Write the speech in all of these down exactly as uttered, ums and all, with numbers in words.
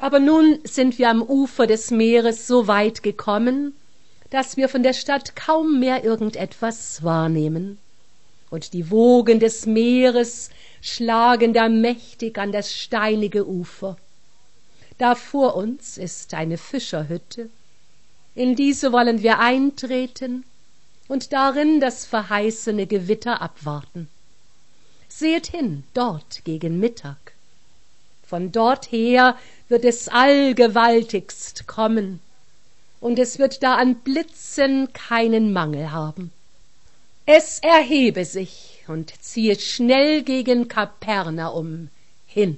Aber nun sind wir am Ufer des Meeres so weit gekommen, dass wir von der Stadt kaum mehr irgendetwas wahrnehmen. Und die Wogen des Meeres schlagen da mächtig an das steinige Ufer. Da vor uns ist eine Fischerhütte. In diese wollen wir eintreten und darin das verheißene Gewitter abwarten. Seht hin, dort gegen Mittag. Von dort her wird es allgewaltigst kommen, und es wird da an Blitzen keinen Mangel haben. Es erhebe sich und ziehe schnell gegen Kapernaum hin.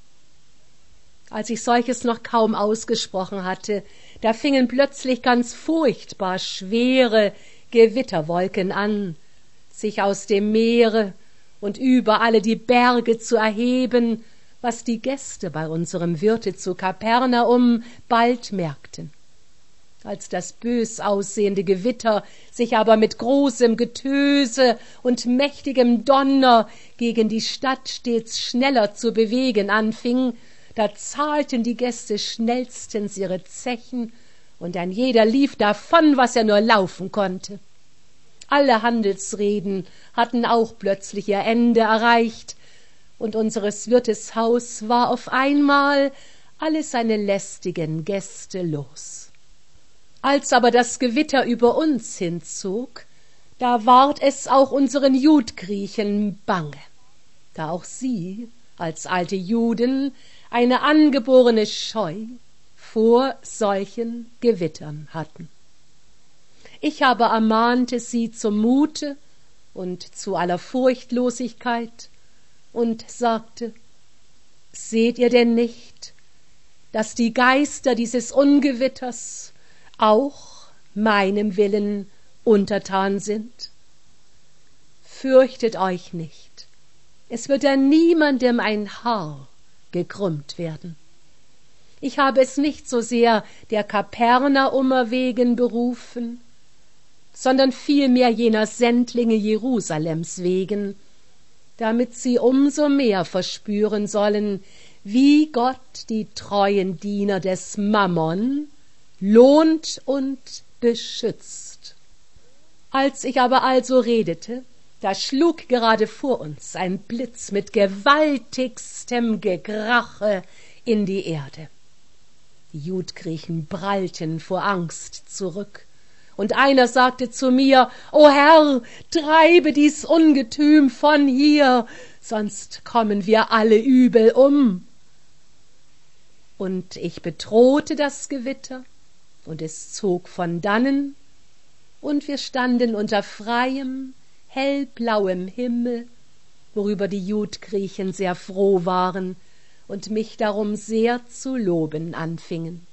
Als ich solches noch kaum ausgesprochen hatte, da fingen plötzlich ganz furchtbar schwere Gewitterwolken an, sich aus dem Meere und über alle die Berge zu erheben, was die Gäste bei unserem Wirte zu Kapernaum bald merkten. Als das bös aussehende Gewitter sich aber mit großem Getöse und mächtigem Donner gegen die Stadt stets schneller zu bewegen anfing, da zahlten die Gäste schnellstens ihre Zechen, und ein jeder lief davon, was er nur laufen konnte. Alle Handelsreden hatten auch plötzlich ihr Ende erreicht, und unseres Wirtes Haus war auf einmal alle seine lästigen Gäste los. Als aber das Gewitter über uns hinzog, da ward es auch unseren Judgriechen bange, da auch sie, als alte Juden, eine angeborene Scheu vor solchen Gewittern hatten. Ich aber ermahnte sie zum Mute und zu aller Furchtlosigkeit und sagte: Seht ihr denn nicht, dass die Geister dieses Ungewitters auch meinem Willen untertan sind? Fürchtet euch nicht, es wird an niemandem ein Haar gekrümmt werden. Ich habe es nicht so sehr der Kapernaumer wegen berufen, sondern vielmehr jener Sendlinge Jerusalems wegen, damit sie umso mehr verspüren sollen, wie Gott die treuen Diener des Mammon lohnt und beschützt. Als ich aber also redete, da schlug gerade vor uns ein Blitz mit gewaltigstem Gekrache in die Erde. Die Judgriechen prallten vor Angst zurück, und einer sagte zu mir: »O Herr, treibe dies Ungetüm von hier, sonst kommen wir alle übel um.« Und ich bedrohte das Gewitter, und es zog von dannen, und wir standen unter freiem, hellblauem Himmel, worüber die Judgriechen sehr froh waren und mich darum sehr zu loben anfingen.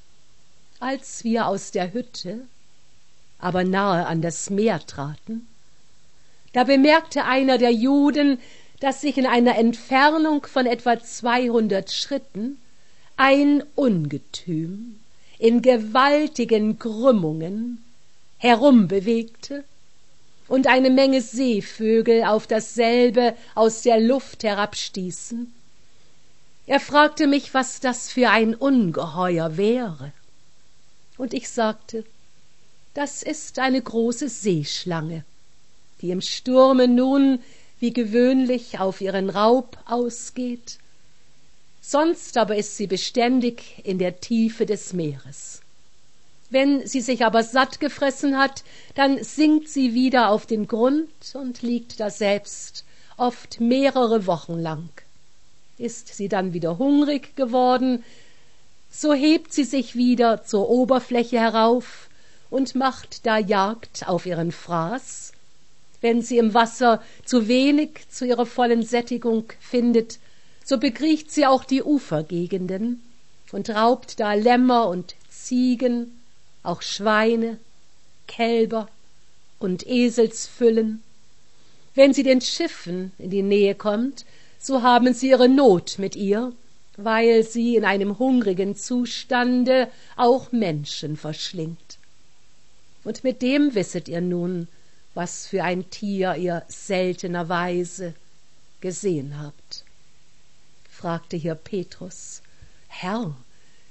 Als wir aus der Hütte aber nahe an das Meer traten, da bemerkte einer der Juden, dass sich in einer Entfernung von etwa zweihundert Schritten ein Ungetüm in gewaltigen Krümmungen herumbewegte und eine Menge Seevögel auf dasselbe aus der Luft herabstießen. Er fragte mich, was das für ein Ungeheuer wäre. Und ich sagte: Das ist eine große Seeschlange, die im Sturme nun wie gewöhnlich auf ihren Raub ausgeht. Sonst aber ist sie beständig in der Tiefe des Meeres. Wenn sie sich aber satt gefressen hat, dann sinkt sie wieder auf den Grund und liegt daselbst oft mehrere Wochen lang. Ist sie dann wieder hungrig geworden, so hebt sie sich wieder zur Oberfläche herauf und macht da Jagd auf ihren Fraß. Wenn sie im Wasser zu wenig zu ihrer vollen Sättigung findet, so bekriecht sie auch die Ufergegenden und raubt da Lämmer und Ziegen, auch Schweine, Kälber und Eselsfüllen. Wenn sie den Schiffen in die Nähe kommt, so haben sie ihre Not mit ihr, weil sie in einem hungrigen Zustande auch Menschen verschlingt. Und mit dem wisset ihr nun, was für ein Tier ihr seltenerweise gesehen habt. Fragte hier Petrus: Herr,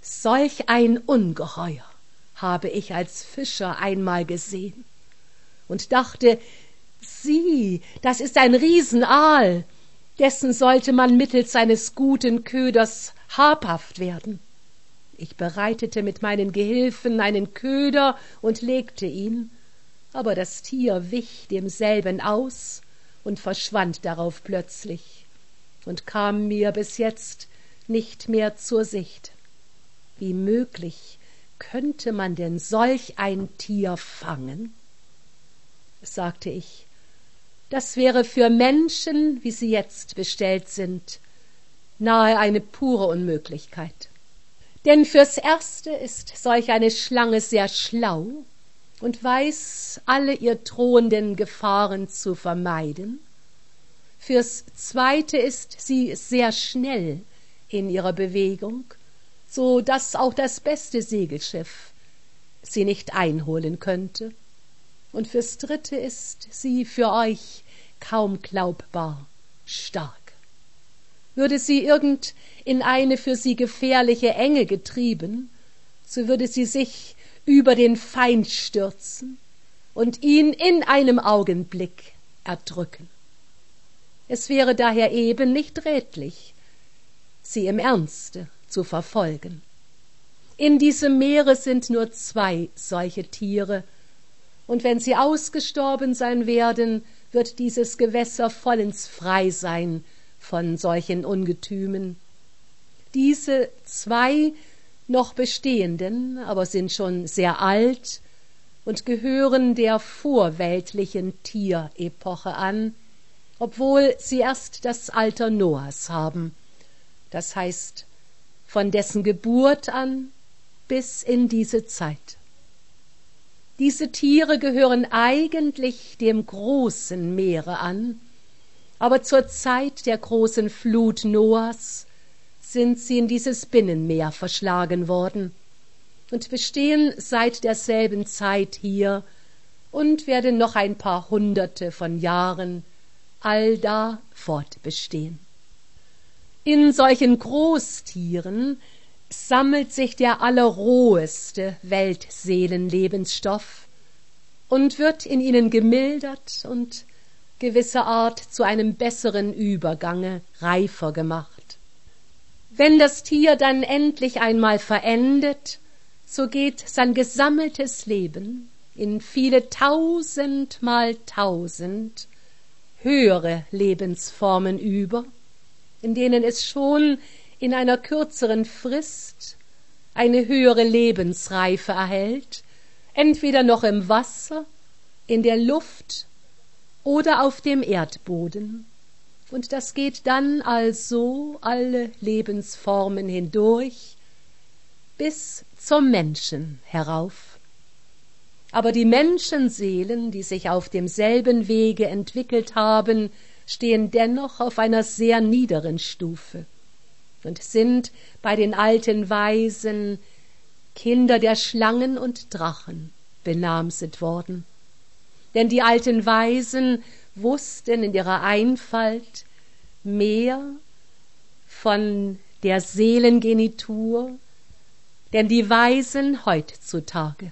Solch ein Ungeheuer habe ich als Fischer einmal gesehen und dachte, sieh, das ist ein Riesenaal, dessen sollte man mittels seines guten Köders habhaft werden. Ich bereitete mit meinen Gehilfen einen Köder und legte ihn, aber das Tier wich demselben aus und verschwand darauf plötzlich und kam mir bis jetzt nicht mehr zur Sicht. Wie möglich könnte man denn solch ein Tier fangen? Sagte ich, das wäre für Menschen, wie sie jetzt bestellt sind, nahe eine pure Unmöglichkeit. Denn fürs Erste ist solch eine Schlange sehr schlau und weiß, alle ihr drohenden Gefahren zu vermeiden. Fürs Zweite ist sie sehr schnell in ihrer Bewegung, so daß auch das beste Segelschiff sie nicht einholen könnte. Und fürs Dritte ist sie für euch kaum glaubbar stark. Würde sie irgend in eine für sie gefährliche Enge getrieben, so würde sie sich über den Feind stürzen und ihn in einem Augenblick erdrücken. Es wäre daher eben nicht rätlich, sie im Ernste zu verfolgen. In diesem Meere sind nur zwei solche Tiere, und wenn sie ausgestorben sein werden, wird dieses Gewässer vollends frei sein von solchen Ungetümen. Diese zwei noch bestehenden aber sind schon sehr alt und gehören der vorweltlichen Tierepoche an, obwohl sie erst das Alter Noahs haben, das heißt von dessen Geburt an bis in diese Zeit. Diese Tiere gehören eigentlich dem großen Meere an, aber zur Zeit der großen Flut Noahs sind sie in dieses Binnenmeer verschlagen worden und bestehen seit derselben Zeit hier und werden noch ein paar Hunderte von Jahren allda fortbestehen. In solchen Großtieren sammelt sich der allerroheste Weltseelenlebensstoff und wird in ihnen gemildert und gewisserart zu einem besseren Übergange reifer gemacht. Wenn das Tier dann endlich einmal verendet, so geht sein gesammeltes Leben in viele tausend mal tausend höhere Lebensformen über, in denen es schon in einer kürzeren Frist eine höhere Lebensreife erhält, entweder noch im Wasser, in der Luft oder auf dem Erdboden. Und das geht dann also alle Lebensformen hindurch bis zum Menschen herauf. Aber die Menschenseelen, die sich auf demselben Wege entwickelt haben, stehen dennoch auf einer sehr niederen Stufe und sind bei den alten Weisen Kinder der Schlangen und Drachen benamset worden. Denn die alten Weisen wussten in ihrer Einfalt mehr von der Seelengenitur, denn die Weisen heutzutage.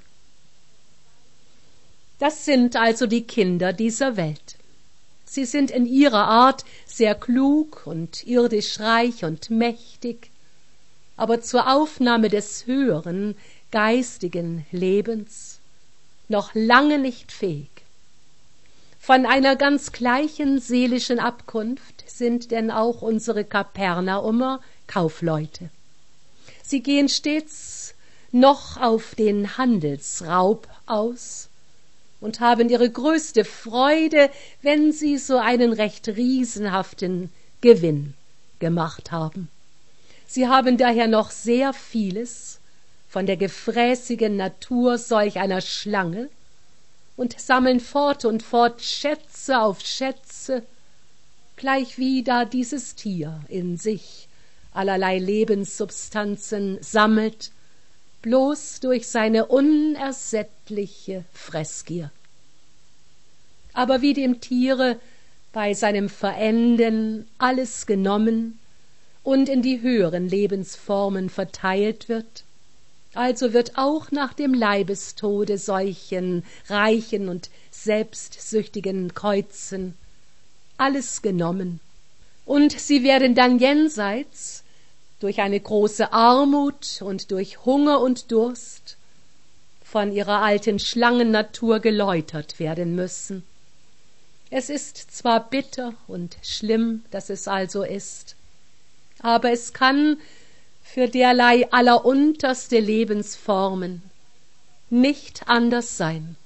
Das sind also die Kinder dieser Welt. Sie sind in ihrer Art sehr klug und irdisch reich und mächtig, aber zur Aufnahme des höheren, geistigen Lebens noch lange nicht fähig. Von einer ganz gleichen seelischen Abkunft sind denn auch unsere Kapernaumer Kaufleute. Sie gehen stets noch auf den Handelsraub aus und haben ihre größte Freude, wenn sie so einen recht riesenhaften Gewinn gemacht haben. Sie haben daher noch sehr vieles von der gefräßigen Natur solch einer Schlange und sammeln fort und fort Schätze auf Schätze, gleichwie da dieses Tier in sich allerlei Lebenssubstanzen sammelt, bloß durch seine unersättliche Fressgier. Aber wie dem Tiere bei seinem Verenden alles genommen und in die höheren Lebensformen verteilt wird, also wird auch nach dem Leibestode solchen reichen und selbstsüchtigen Kreuzen alles genommen, und sie werden dann jenseits durch eine große Armut und durch Hunger und Durst von ihrer alten Schlangennatur geläutert werden müssen. Es ist zwar bitter und schlimm, dass es also ist, aber es kann für derlei allerunterste Lebensformen nicht anders sein.